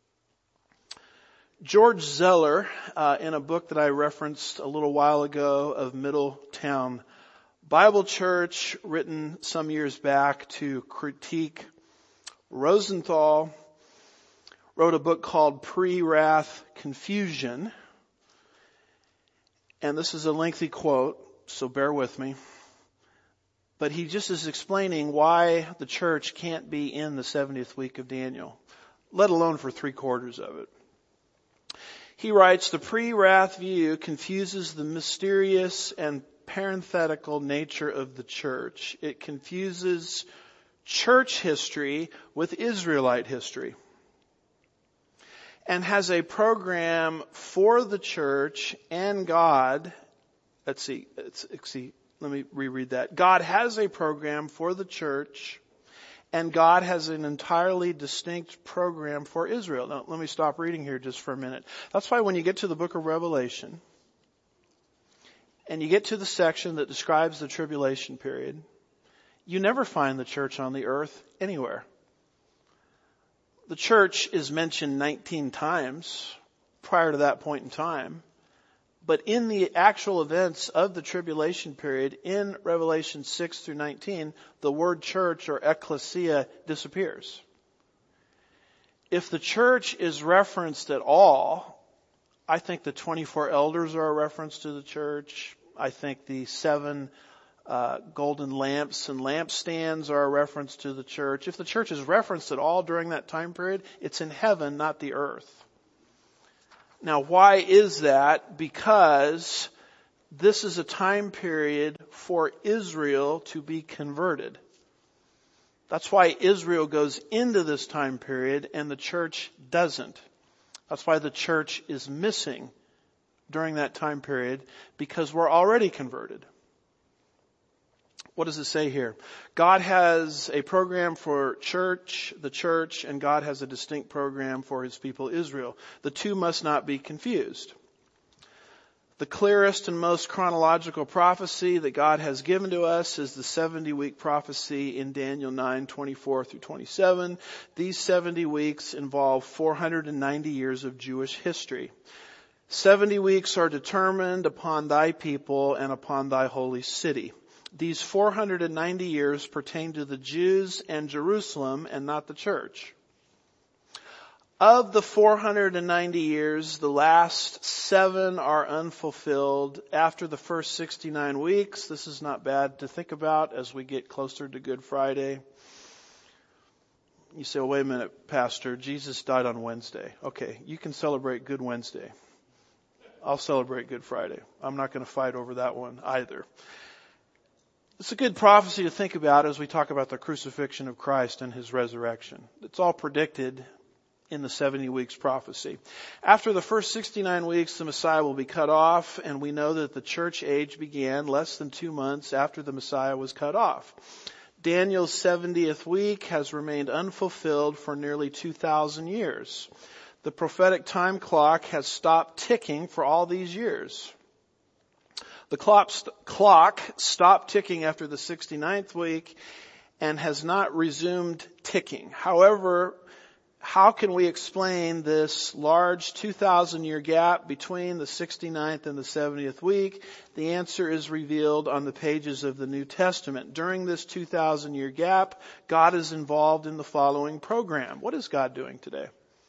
George Zeller, in a book that I referenced a little while ago of Middletown Bible Church, written some years back to critique Rosenthal, wrote a book called Pre-Wrath Confusion. And this is a lengthy quote, so bear with me. But he just is explaining why the church can't be in the 70th week of Daniel, let alone for 3/4 of it. He writes, "The pre-wrath view confuses the mysterious and parenthetical nature of the church. It confuses church history with Israelite history, and has a program for the church and God." Let me reread that. God has a program for the church, and God has an entirely distinct program for Israel. Now, let me stop reading here just for a minute. That's why when you get to the book of Revelation, and you get to the section that describes the tribulation period, you never find the church on the earth anywhere. The church is mentioned 19 times prior to that point in time. But in the actual events of the tribulation period, in Revelation 6 through 19, the word church or ecclesia disappears. If the church is referenced at all, I think the 24 elders are a reference to the church. I think the 7 golden lamps and lampstands are a reference to the church. If the church is referenced at all during that time period, it's in heaven, not the earth. Now, why is that? Because this is a time period for Israel to be converted. That's why Israel goes into this time period and the church doesn't. That's why the church is missing during that time period, because we're already converted. What does it say here? God has a program for the church, and God has a distinct program for his people Israel. The two must not be confused. The clearest and most chronological prophecy that God has given to us is the 70-week prophecy in Daniel 9:24 through 27. These 70 weeks involve 490 years of Jewish history. 70 weeks are determined upon thy people and upon thy holy city. These 490 years pertain to the Jews and Jerusalem and not the church. Of the 490 years, the last 7 are unfulfilled. After the first 69 weeks, this is not bad to think about as we get closer to Good Friday. You say, well, wait a minute, Pastor, Jesus died on Wednesday. Okay, you can celebrate Good Wednesday. I'll celebrate Good Friday. I'm not going to fight over that one either. It's a good prophecy to think about as we talk about the crucifixion of Christ and His resurrection. It's all predicted in the 70 weeks prophecy. After the first 69 weeks, the Messiah will be cut off, and we know that the church age began less than 2 months after the Messiah was cut off. Daniel's 70th week has remained unfulfilled for nearly 2,000 years. The prophetic time clock has stopped ticking for all these years. The clock stopped ticking after the 69th week and has not resumed ticking. However, how can we explain this large 2,000-year gap between the 69th and the 70th week? The answer is revealed on the pages of the New Testament. During this 2,000-year gap, God is involved in the following program. What is God doing today?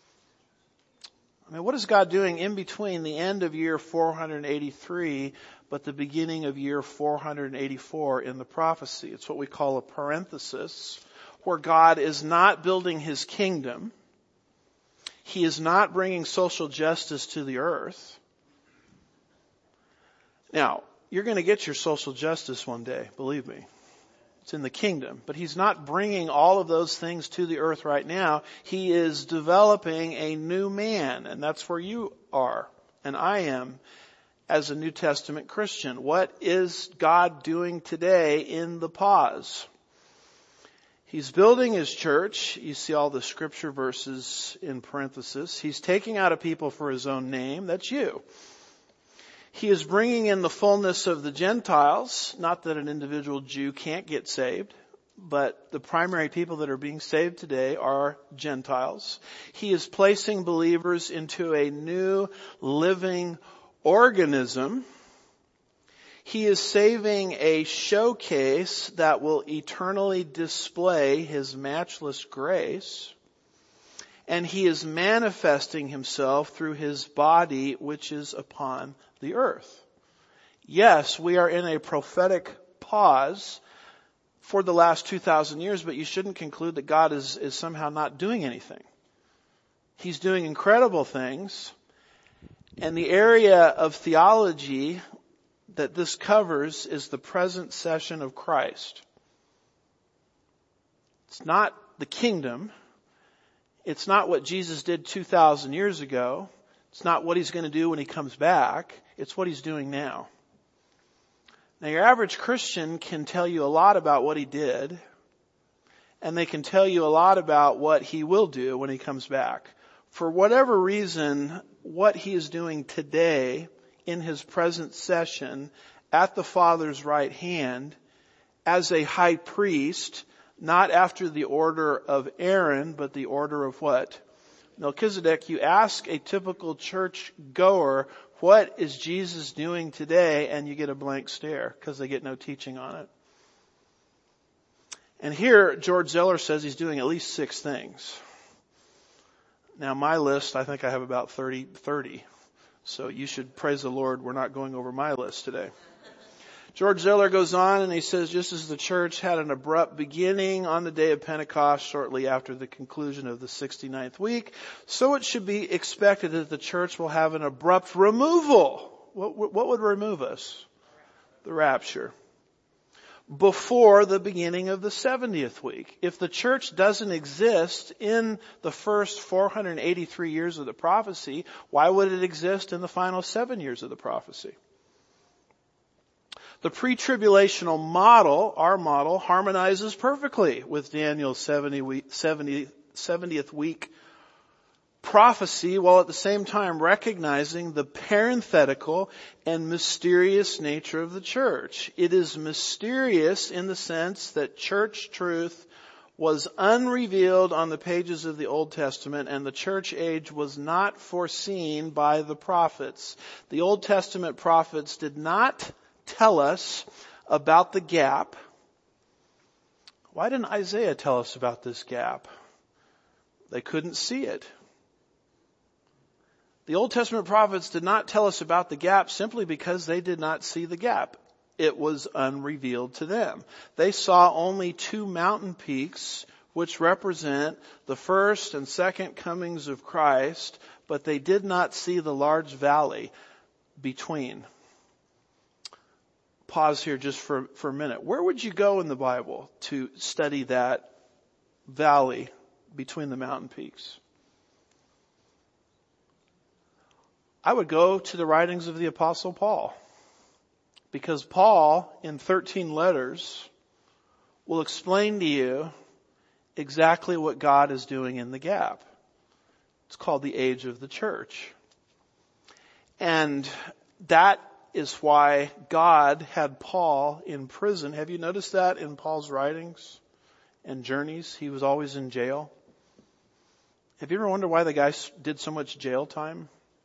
What is God doing in between the end of year 483 but the beginning of year 484 in the prophecy? It's what we call a parenthesis, where God is not building His kingdom. He is not bringing social justice to the earth. Now, you're going to get your social justice one day, believe me. It's in the kingdom. But He's not bringing all of those things to the earth right now. He is developing a new man, and that's where you are, and I am, as a New Testament Christian. What is God doing today in the pause? He's building His church. You see all the scripture verses in parenthesis. He's taking out a people for His own name. That's you. He is bringing in the fullness of the Gentiles. Not that an individual Jew can't get saved, but the primary people that are being saved today are Gentiles. He is placing believers into a new living organism. He is saving a showcase that will eternally display His matchless grace. And He is manifesting Himself through His body, which is upon the earth. Yes, we are in a prophetic pause for the last 2,000 years, but you shouldn't conclude that God is somehow not doing anything. He's doing incredible things. And the area of theology that this covers is the present session of Christ. It's not the kingdom. It's not what Jesus did 2,000 years ago. It's not what He's going to do when He comes back. It's what He's doing now. Now, your average Christian can tell you a lot about what He did, and they can tell you a lot about what He will do when He comes back. For whatever reason, what He is doing today in His present session at the Father's right hand as a high priest, not after the order of Aaron, but the order of what? Melchizedek. You ask a typical church goer, what is Jesus doing today? And you get a blank stare because they get no teaching on it. And here, George Zeller says He's doing at least 6 things. Now, my list, I think I have about 30. So you should praise the Lord, we're not going over my list today. George Zeller goes on and he says, just as the church had an abrupt beginning on the day of Pentecost shortly after the conclusion of the 69th week, so it should be expected that the church will have an abrupt removal. What would remove us? The rapture. Before the beginning of the 70th week. If the church doesn't exist in the first 483 years of the prophecy, why would it exist in the final 7 years of the prophecy? The pre-tribulational model, our model, harmonizes perfectly with Daniel's 70th week prophecy, while at the same time recognizing the parenthetical and mysterious nature of the church. It is mysterious in the sense that church truth was unrevealed on the pages of the Old Testament, and the church age was not foreseen by the prophets. The Old Testament prophets did not tell us about the gap. Why didn't Isaiah tell us about this gap? They couldn't see it. The Old Testament prophets did not tell us about the gap simply because they did not see the gap. It was unrevealed to them. They saw only two mountain peaks which represent the first and second comings of Christ, but they did not see the large valley between. Pause here just for a minute. Where would you go in the Bible to study that valley between the mountain peaks? I would go to the writings of the Apostle Paul. Because Paul, in 13 letters, will explain to you exactly what God is doing in the gap. It's called the age of the church. And that is why God had Paul in prison. Have you noticed that in Paul's writings and journeys? He was always in jail. Have you ever wondered why the guy did so much jail time?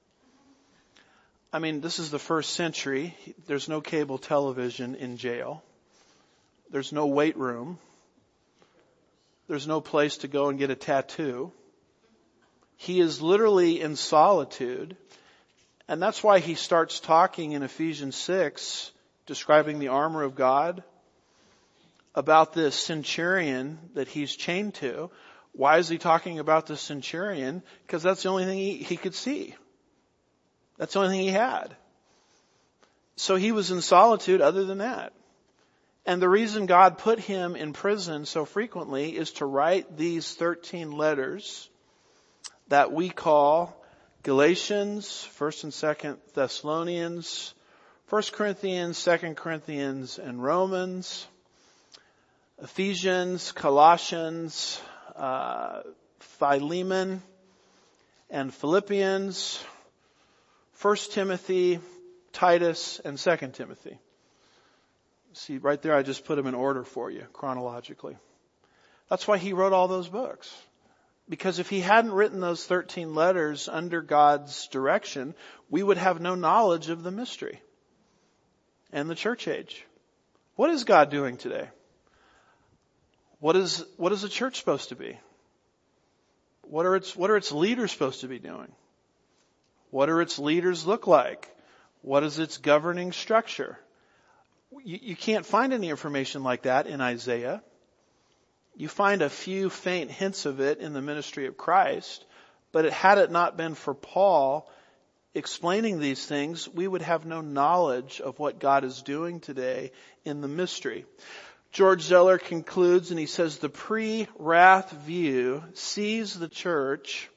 I mean, this is the first century. There's no cable television in jail. There's no weight room. There's no place to go and get a tattoo. He is literally in solitude. And that's why he starts talking in Ephesians 6, describing the armor of God, about this centurion that he's chained to. Why is he talking about the centurion? Because that's the only thing he could see. That's the only thing he had. So he was in solitude other than that. And the reason God put him in prison so frequently is to write these 13 letters that we call Galatians, 1st and 2nd Thessalonians, 1 Corinthians, 2 Corinthians, and Romans, Ephesians, Colossians, Philemon, and Philippians, 1 Timothy, Titus, and 2 Timothy. See, right there I just put them in order for you, chronologically. That's why he wrote all those books. Because if he hadn't written those 13 letters under God's direction, we would have no knowledge of the mystery and the church age. What is God doing today? What is the church supposed to be? What are its leaders supposed to be doing? What do its leaders look like? What is its governing structure? You can't find any information like that in Isaiah. You find a few faint hints of it in the ministry of Christ, but had it not been for Paul explaining these things, we would have no knowledge of what God is doing today in the mystery. George Zeller concludes and he says, the pre-wrath view sees the church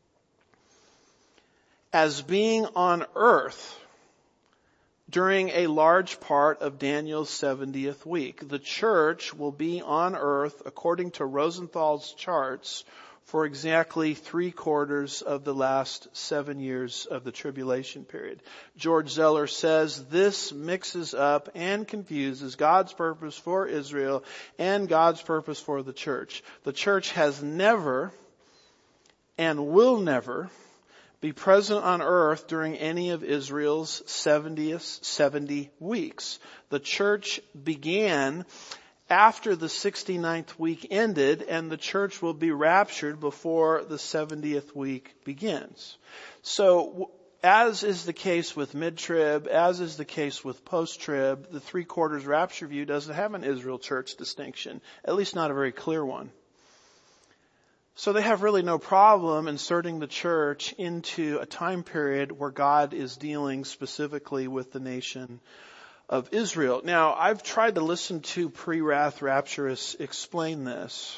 as being on earth during a large part of Daniel's 70th week. The church will be on earth, according to Rosenthal's charts, for exactly 3/4 of the last 7 years of the tribulation period. George Zeller says this mixes up and confuses God's purpose for Israel and God's purpose for the church. The church has never and will never be present on earth during any of Israel's 70 weeks. The church began after the 69th week ended, and the church will be raptured before the 70th week begins. So, as is the case with mid-trib, as is the case with post-trib, the 3/4 rapture view doesn't have an Israel church distinction, at least not a very clear one. So they have really no problem inserting the church into a time period where God is dealing specifically with the nation of Israel. Now, I've tried to listen to pre-wrath rapturists explain this.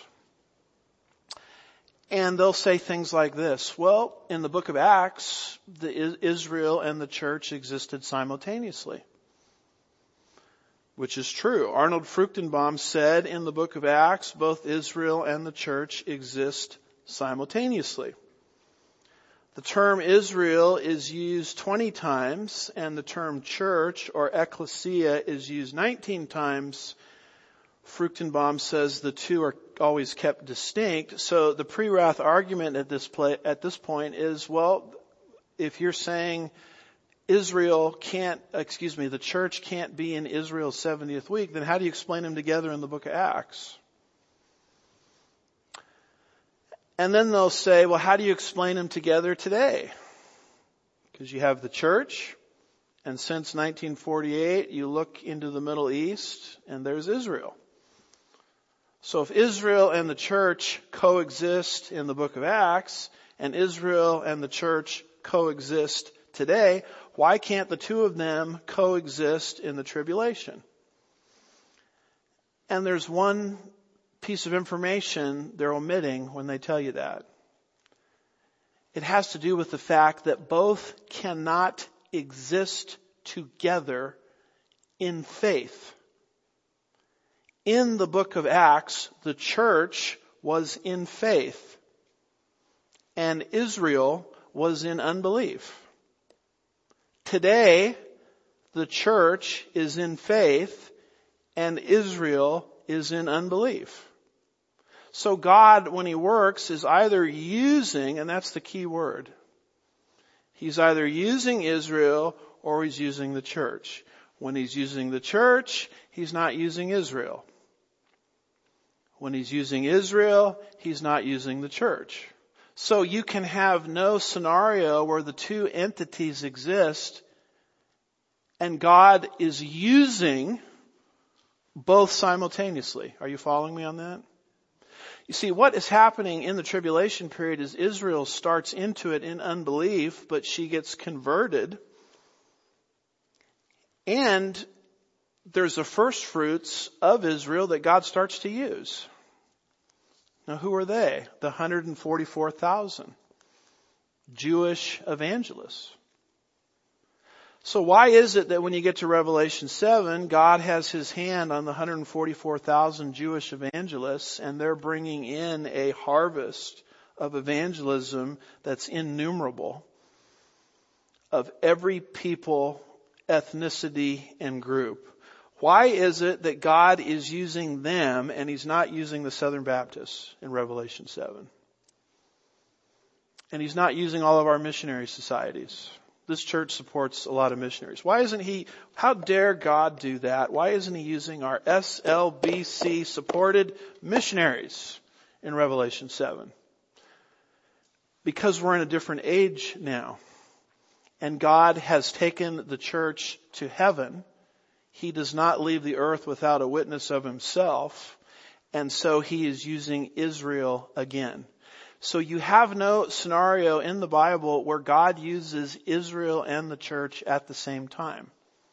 And they'll say things like this. Well, in the book of Acts, Israel and the church existed simultaneously. Which is true. Arnold Fruchtenbaum said in the book of Acts, both Israel and the church exist simultaneously. The term Israel is used 20 times, and the term church or ecclesia is used 19 times. Fruchtenbaum says the two are always kept distinct. So the pre-wrath argument at this point is, well, if you're saying the church can't be in Israel's 70th week, then how do you explain them together in the book of Acts? And then they'll say, well, how do you explain them together today? Because you have the church, and since 1948, you look into the Middle East, and there's Israel. So if Israel and the church coexist in the book of Acts, and Israel and the church coexist today, why can't the two of them coexist in the tribulation? And there's one piece of information they're omitting when they tell you that. It has to do with the fact that both cannot exist together in faith. In the book of Acts, the church was in faith, and Israel was in unbelief. Today, the church is in faith, and Israel is in unbelief. So God, when He works, is either using, and that's the key word, He's either using Israel or He's using the church. When He's using the church, He's not using Israel. When He's using Israel, He's not using the church. So you can have no scenario where the two entities exist and God is using both simultaneously. Are you following me on that? You see, what is happening in the tribulation period is Israel starts into it in unbelief, but she gets converted. And there's the first fruits of Israel that God starts to use. Now, who are they? The 144,000 Jewish evangelists. So why is it that when you get to Revelation 7, God has His hand on the 144,000 Jewish evangelists, and they're bringing in a harvest of evangelism that's innumerable, of every people, ethnicity, and group? Why is it that God is using them and He's not using the Southern Baptists in Revelation 7? And He's not using all of our missionary societies. This church supports a lot of missionaries. Why isn't He, how dare God do that? Why isn't He using our SLBC supported missionaries in Revelation 7? Because we're in a different age now. And God has taken the church to heaven. He does not leave the earth without a witness of Himself. And so He is using Israel again. So you have no scenario in the Bible where God uses Israel and the church at the same time.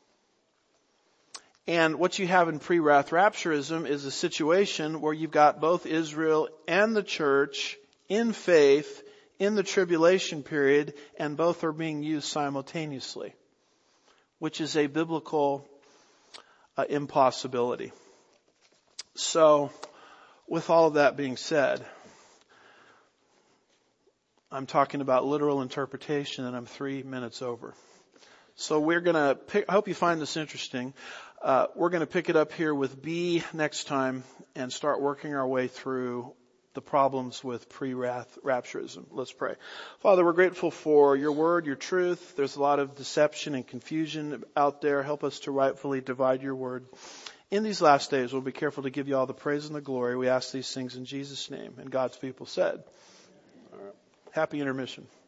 And what you have in pre-wrath rapturism is a situation where you've got both Israel and the church in faith in the tribulation period, and both are being used simultaneously, which is a biblical impossibility. So, with all of that being said, I'm talking about literal interpretation, and I'm 3 minutes over. So we're going to I hope you find this interesting. We're going to pick it up here with B next time and start working our way through the problems with pre-wrath rapturism. Let's pray. Father, we're grateful for Your word, Your truth. There's a lot of deception and confusion out there. Help us to rightfully divide Your word. In these last days, we'll be careful to give You all the praise and the glory. We ask these things in Jesus' name. And God's people said, all right. Happy intermission.